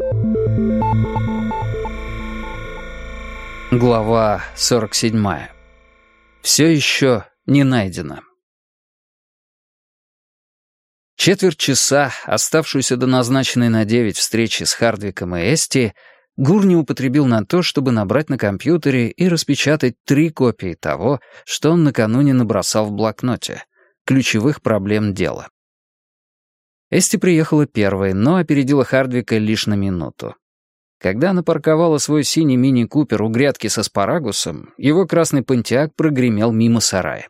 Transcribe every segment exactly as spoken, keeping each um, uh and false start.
Глава сорок седьмая. Все еще не найдено. Четверть часа, оставшуюся до назначенной на девять встречи с Хардвиком и Эсти, Гурни употребил на то, чтобы набрать на компьютере и распечатать три копии того, что он накануне набросал в блокноте, ключевых проблем дела. Эсти приехала первой, но опередила Хардвика лишь на минуту. Когда она парковала свой синий мини-купер у грядки с аспарагусом, его красный понтиак прогремел мимо сарая.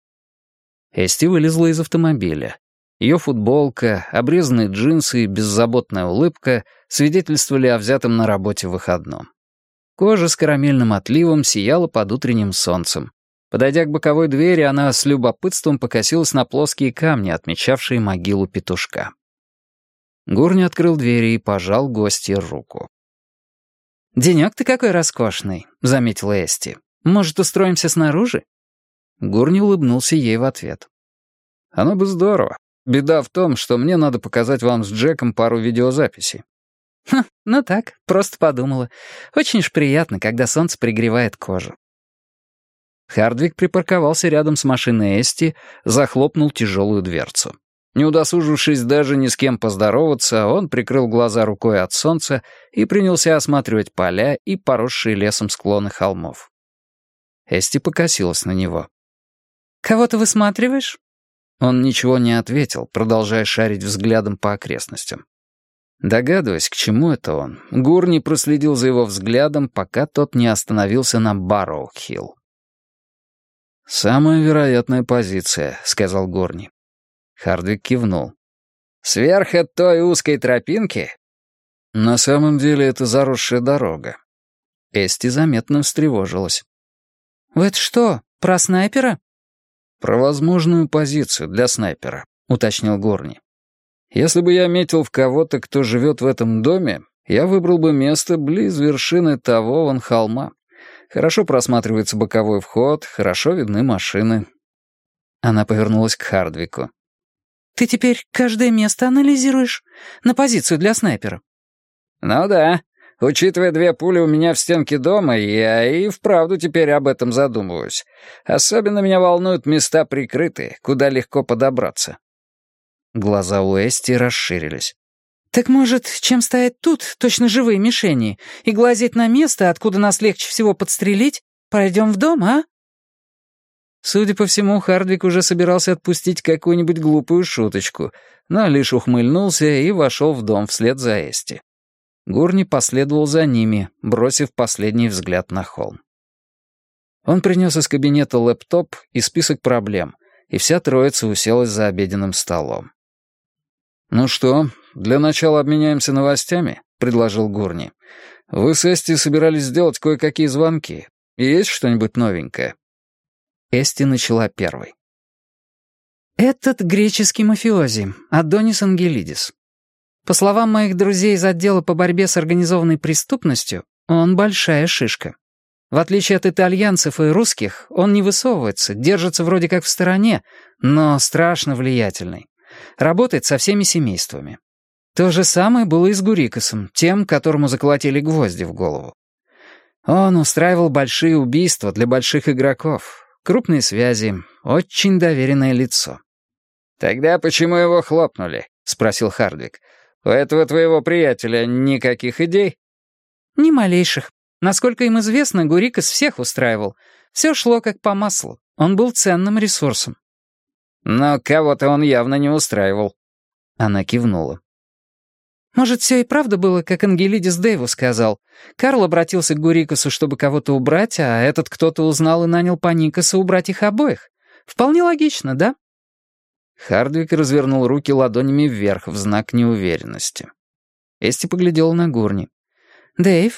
Эсти вылезла из автомобиля. Ее футболка, обрезанные джинсы и беззаботная улыбка свидетельствовали о взятом на работе выходном. Кожа с карамельным отливом сияла под утренним солнцем. Подойдя к боковой двери, она с любопытством покосилась на плоские камни, отмечавшие могилу петушка. Гурни открыл двери и пожал гостье руку. «Денек ты какой роскошный», — заметила Эсти. «Может, устроимся снаружи?» Гурни улыбнулся ей в ответ. «Оно бы здорово. Беда в том, что мне надо показать вам с Джеком пару видеозаписей». «Хм, ну так, просто подумала. Очень уж приятно, когда солнце пригревает кожу». Хардвик припарковался рядом с машиной Эсти, захлопнул тяжелую дверцу. Не удосужившись даже ни с кем поздороваться, он прикрыл глаза рукой от солнца и принялся осматривать поля и поросшие лесом склоны холмов. Эсти покосилась на него. «Кого ты высматриваешь?» Он ничего не ответил, продолжая шарить взглядом по окрестностям. Догадываясь, к чему это он, Гурни проследил за его взглядом, пока тот не остановился на Барроу-Хилл. «Самая вероятная позиция», — сказал Гурни. Хардвик кивнул. «Сверх от той узкой тропинки?» «На самом деле это заросшая дорога». Эсти заметно встревожилась. «Вы это что, про снайпера?» «Про возможную позицию для снайпера», — уточнил Гурни. «Если бы я метил в кого-то, кто живет в этом доме, я выбрал бы место близ вершины того вон холма. Хорошо просматривается боковой вход, хорошо видны машины». Она повернулась к Хардвику. «Ты теперь каждое место анализируешь? На позицию для снайпера?» «Ну да. Учитывая две пули у меня в стенке дома, я и вправду теперь об этом задумываюсь. Особенно меня волнуют места прикрытые, куда легко подобраться». Глаза у Эсти расширились. «Так, может, чем стоять тут, точно живые мишени, и глазеть на место, откуда нас легче всего подстрелить, пойдем в дом, а?» Судя по всему, Хардвик уже собирался отпустить какую-нибудь глупую шуточку, но лишь ухмыльнулся и вошел в дом вслед за Эсти. Гурни последовал за ними, бросив последний взгляд на холм. Он принес из кабинета лэптоп и список проблем, и вся троица уселась за обеденным столом. «Ну что, для начала обменяемся новостями?» — предложил Гурни. «Вы с Эсти собирались сделать кое-какие звонки. Есть что-нибудь новенькое?» Эсти начала первой. «Этот греческий мафиози, Адонис Ангелидис. По словам моих друзей из отдела по борьбе с организованной преступностью, он большая шишка. В отличие от итальянцев и русских, он не высовывается, держится вроде как в стороне, но страшно влиятельный. Работает со всеми семействами. То же самое было и с Гурикасом, тем, которому заколотили гвозди в голову. Он устраивал большие убийства для больших игроков». Крупные связи, очень доверенное лицо. «Тогда почему его хлопнули?» — спросил Хардвик. «У этого твоего приятеля никаких идей?» «Ни малейших. Насколько им известно, Гурикас всех устраивал. Все шло как по маслу. Он был ценным ресурсом». «Но кого-то он явно не устраивал». Она кивнула. «Может, все и правда было, как Ангелидис Дэйву сказал. Карл обратился к Гурикасу, чтобы кого-то убрать, а этот кто-то узнал и нанял Паникаса убрать их обоих. Вполне логично, да?» Хардвик развернул руки ладонями вверх в знак неуверенности. Эсти поглядела на Гурни. «Дэйв?»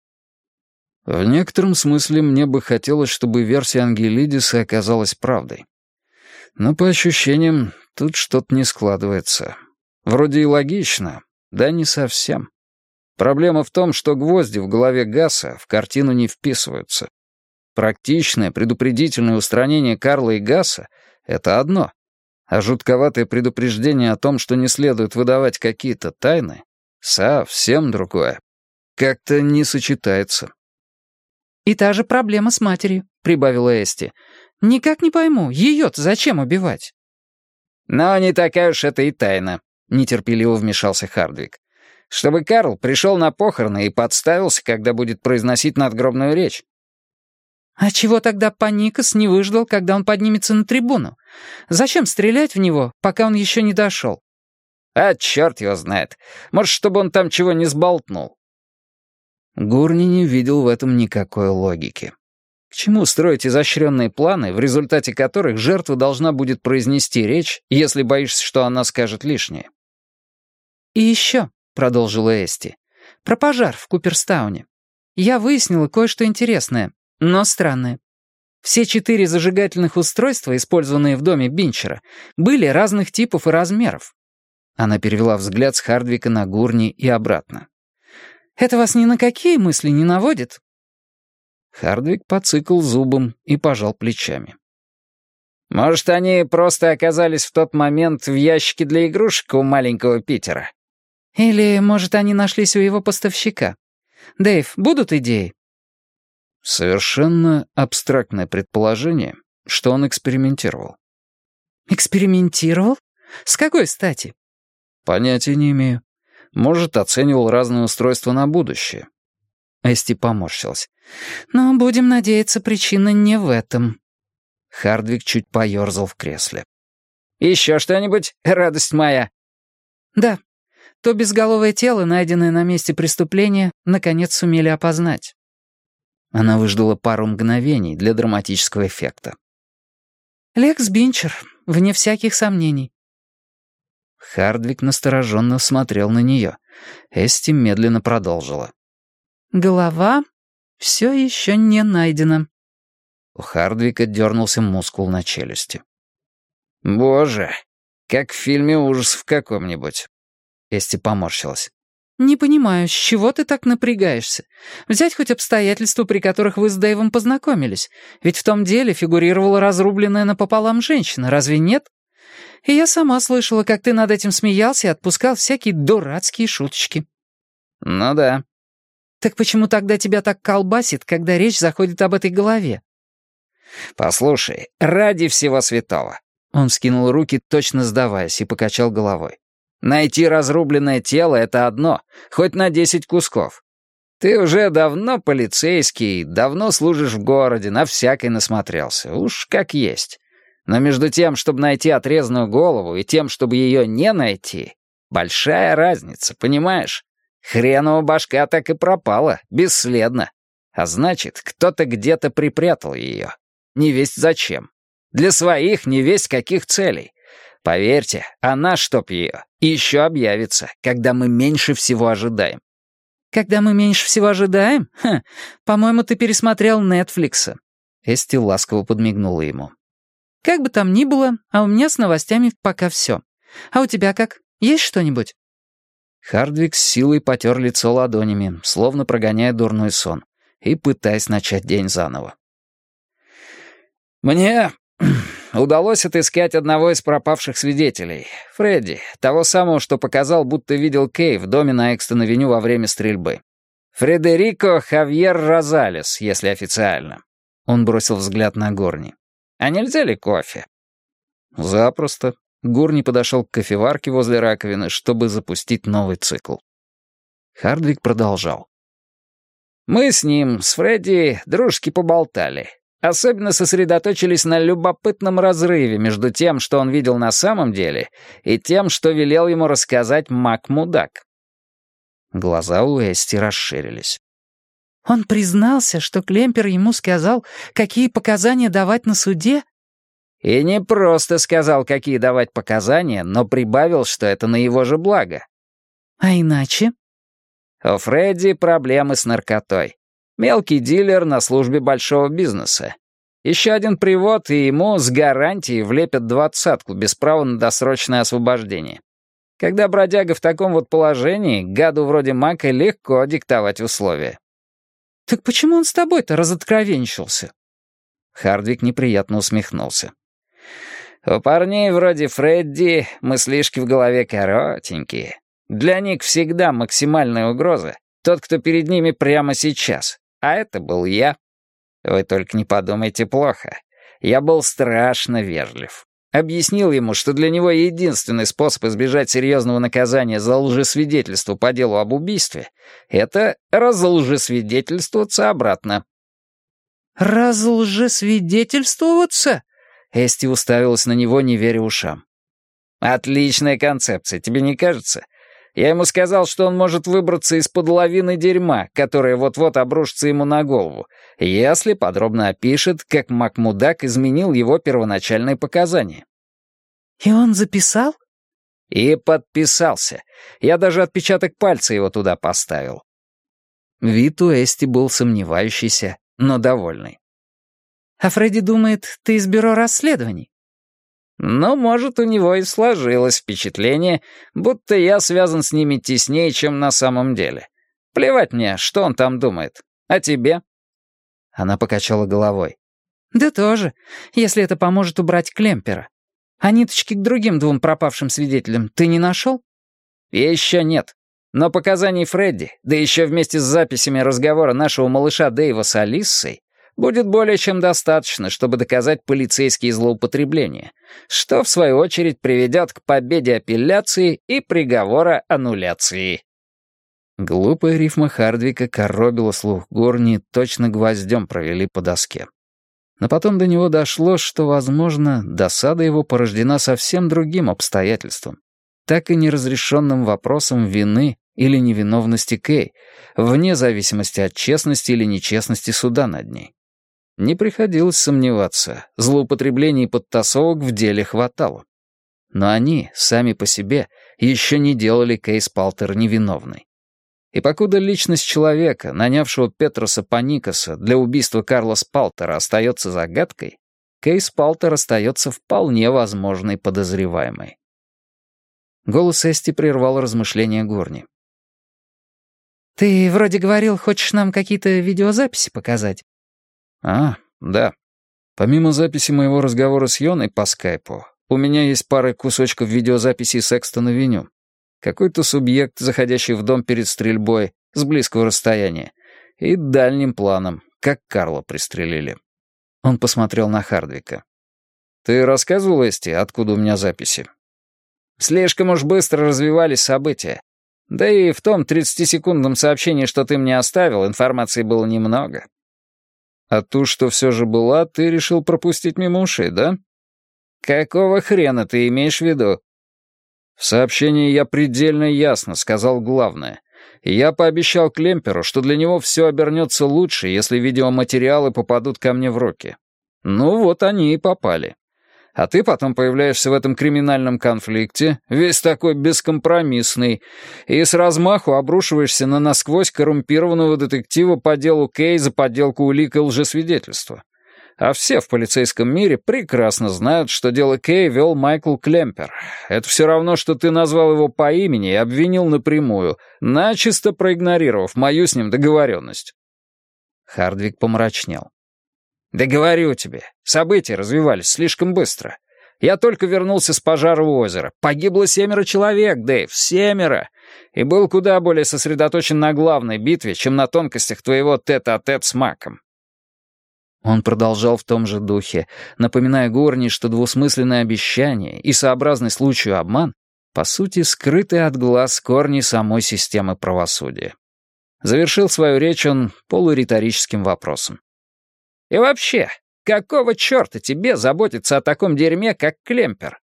«В некотором смысле мне бы хотелось, чтобы версия Ангелидиса оказалась правдой. Но по ощущениям тут что-то не складывается. Вроде и логично». Да не совсем. Проблема в том, что гвозди в голове Гасса в картину не вписываются. Практичное, предупредительное устранение Карла и Гасса — это одно, а жутковатое предупреждение о том, что не следует выдавать какие-то тайны — Совсем другое. Как-то не сочетается. «И та же проблема с матерью», — прибавила Эсти. «Никак не пойму, ее-то зачем убивать?» «Но не такая уж это и тайна», — нетерпеливо вмешался Хардвик. «Чтобы Карл пришел на похороны и подставился, когда будет произносить надгробную речь». «А чего тогда Паникас не выждал, когда он поднимется на трибуну? Зачем стрелять в него, пока он еще не дошел?» «А черт его знает. Может, чтобы он там чего не сболтнул». Гурни не видел в этом никакой логики. К чему строить изощренные планы, в результате которых жертва должна будет произнести речь, если боишься, что она скажет лишнее? «И еще», — продолжила Эсти, — «про пожар в Куперстауне. Я выяснила кое-что интересное, но странное. Все четыре зажигательных устройства, использованные в доме Бинчера, были разных типов и размеров». Она перевела взгляд с Хардвика на Гурни и обратно. «Это вас ни на какие мысли не наводит?» Хардвик поцикал зубом и пожал плечами. «Может, они просто оказались в тот момент в ящике для игрушек у маленького Питера?» «Или, может, они нашлись у его поставщика? Дэйв, будут идеи?» Совершенно абстрактное предположение, что он экспериментировал. «Экспериментировал? С какой стати?» «Понятия не имею. Может, оценивал разные устройства на будущее». Эсти поморщилась. «Но, будем надеяться, причина не в этом». Хардвик чуть поерзал в кресле. «Еще что-нибудь, радость моя?» «Да. То безголовое тело, найденное на месте преступления, наконец сумели опознать». Она выждала пару мгновений для драматического эффекта. «Лекс Бинчер, вне всяких сомнений». Хардвик настороженно смотрел на нее. Эсти медленно продолжила. «Голова все еще не найдена». У Хардвика дернулся мускул на челюсти. «Боже, как в фильме ужасов каком-нибудь». Эсти поморщилась. «Не понимаю, с чего ты так напрягаешься? Взять хоть обстоятельства, при которых вы с Дэйвом познакомились. Ведь в том деле фигурировала разрубленная напополам женщина, разве нет? И я сама слышала, как ты над этим смеялся и отпускал всякие дурацкие шуточки». «Ну да». «Так почему тогда тебя так колбасит, когда речь заходит об этой голове?» «Послушай, ради всего святого». Он вскинул руки, точно сдаваясь, и покачал головой. «Найти разрубленное тело — это одно, хоть на десять кусков. Ты уже давно полицейский, давно служишь в городе, на всякой насмотрелся, уж как есть. Но между тем, чтобы найти отрезанную голову, и тем, чтобы ее не найти, большая разница, понимаешь? Хренова башка так и пропала, бесследно. А значит, кто-то где-то припрятал ее. Не весть зачем. Для своих не весть каких целей. Поверьте, она, чтоб ее, еще объявится, когда мы меньше всего ожидаем». «Когда мы меньше всего ожидаем? Ха, по-моему, ты пересмотрел Нетфликса». Эсти ласково подмигнула ему. «Как бы там ни было, а у меня с новостями пока все. А у тебя как? Есть что-нибудь?» Хардвик с силой потер лицо ладонями, словно прогоняя дурной сон, и пытаясь начать день заново. «Мне удалось отыскать одного из пропавших свидетелей, Фредди, того самого, что показал, будто видел Кей в доме на Экстон-авеню во время стрельбы. Фредерико Хавьер Розалес, если официально». Он бросил взгляд на Горни. «А нельзя ли кофе?» «Запросто». Гурни подошел к кофеварке возле раковины, чтобы запустить новый цикл. Хардвик продолжал. «Мы с ним, с Фредди, дружески поболтали. Особенно сосредоточились на любопытном разрыве между тем, что он видел на самом деле, и тем, что велел ему рассказать Мак-мудак». Глаза у Эсти расширились. «Он признался, что Клемпер ему сказал, какие показания давать на суде?» «И не просто сказал, какие давать показания, но прибавил, что это на его же благо». «А иначе?» «У Фредди проблемы с наркотой. Мелкий дилер на службе большого бизнеса. Еще один привод, и ему с гарантией влепят двадцатку без права на досрочное освобождение. Когда бродяга в таком вот положении, гаду вроде Мака легко диктовать условия». «Так почему он с тобой-то разоткровенничался?» Хардвик неприятно усмехнулся. «У парней вроде Фредди мыслишки в голове коротенькие. Для них всегда максимальная угроза тот, кто перед ними прямо сейчас. А это был я. Вы только не подумайте плохо. Я был страшно вежлив. Объяснил ему, что для него единственный способ избежать серьезного наказания за лжесвидетельство по делу об убийстве — это разлжесвидетельствоваться обратно. «Разлжесвидетельствоваться?» Эсти уставилась на него, не веря ушам. «Отличная концепция, тебе не кажется? Я ему сказал, что он может выбраться из-под лавины дерьма, которая вот-вот обрушится ему на голову, если подробно опишет, как Макмудак изменил его первоначальные показания». «И он записал?» «И подписался. Я даже отпечаток пальца его туда поставил». Вид у Эсти был сомневающийся, но довольный. «А Фредди думает, ты из бюро расследований?» Но, может, у него и сложилось впечатление, будто я связан с ними теснее, чем на самом деле. Плевать мне, что он там думает. А тебе?» Она покачала головой. «Да тоже, если это поможет убрать Клемпера. А ниточки к другим двум пропавшим свидетелям ты не нашел?» «Еще нет. Но показаний Фредди, да еще вместе с записями разговора нашего малыша Дэйва с Алиссой, будет более чем достаточно, чтобы доказать полицейские злоупотребления, что, в свою очередь, приведет к победе апелляции и приговора аннуляции». Глупая рифма Хардвика коробила слух Горни, точно гвоздем провели по доске. Но потом до него дошло, что, возможно, досада его порождена совсем другим обстоятельством, так и неразрешенным вопросом вины или невиновности Кэй, вне зависимости от честности или нечестности суда над ней. Не приходилось сомневаться, злоупотреблений и подтасовок в деле хватало. Но они, сами по себе, еще не делали Кэй Спалтер невиновной. И покуда личность человека, нанявшего Петроса Паникаса для убийства Карла Спалтера, остается загадкой, Кэй Спалтер остается вполне возможной подозреваемой. Голос Эсти прервал размышления Горни. «Ты вроде говорил, хочешь нам какие-то видеозаписи показать?» «А, да. Помимо записи моего разговора с Йоной по скайпу, у меня есть пара кусочков видеозаписи с Экстон-авеню. Какой-то субъект, заходящий в дом перед стрельбой, с близкого расстояния, и дальним планом, как Карла пристрелили». Он посмотрел на Хардвика. «Ты рассказывал, Эсти, откуда у меня записи?» «Слишком уж быстро развивались события. Да и в том тридцатисекундном сообщении, что ты мне оставил, информации было немного». «А ту, что все же была, ты решил пропустить мимо ушей, да?» «Какого хрена ты имеешь в виду?» «В сообщении я предельно ясно сказал главное. И я пообещал Клемперу, что для него все обернется лучше, если видеоматериалы попадут ко мне в руки. Ну вот они и попали. А ты потом появляешься в этом криминальном конфликте, весь такой бескомпромиссный, и с размаху обрушиваешься на насквозь коррумпированного детектива по делу Кэй за подделку улик и лжесвидетельства. А все в полицейском мире прекрасно знают, что дело Кэй вел Майкл Клемпер. Это все равно, что ты назвал его по имени и обвинил напрямую, начисто проигнорировав мою с ним договоренность». Хардвик помрачнел. «Да говорю тебе, события развивались слишком быстро. Я только вернулся с пожара у озера. Погибло семеро человек, Дэйв, семеро. И был куда более сосредоточен на главной битве, чем на тонкостях твоего тет-а-тет с Маком». Он продолжал в том же духе, напоминая Горни, что двусмысленное обещание и сообразный случаю обман, по сути, скрыты от глаз корни самой системы правосудия. Завершил свою речь он полуриторическим вопросом. «И вообще, какого черта тебе заботиться о таком дерьме, как Клемпер?»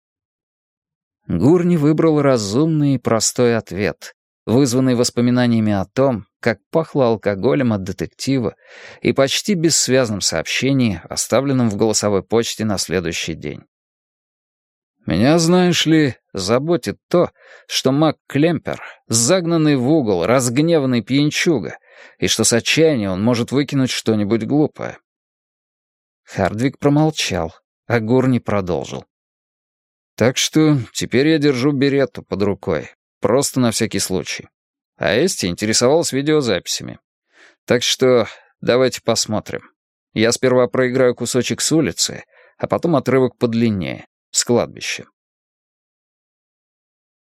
Гурни выбрал разумный и простой ответ, вызванный воспоминаниями о том, как пахло алкоголем от детектива и почти бессвязном сообщении, оставленном в голосовой почте на следующий день. «Меня, знаешь ли, заботит то, что Мак Клемпер — загнанный в угол, разгневанный пьянчуга, и что с отчаяния он может выкинуть что-нибудь глупое». Хардвик промолчал, а Гурни продолжил. «Так что теперь я держу беретту под рукой, просто на всякий случай. А Эсти интересовалась видеозаписями. Так что давайте посмотрим. Я сперва проиграю кусочек с улицы, а потом отрывок подлиннее, с кладбища.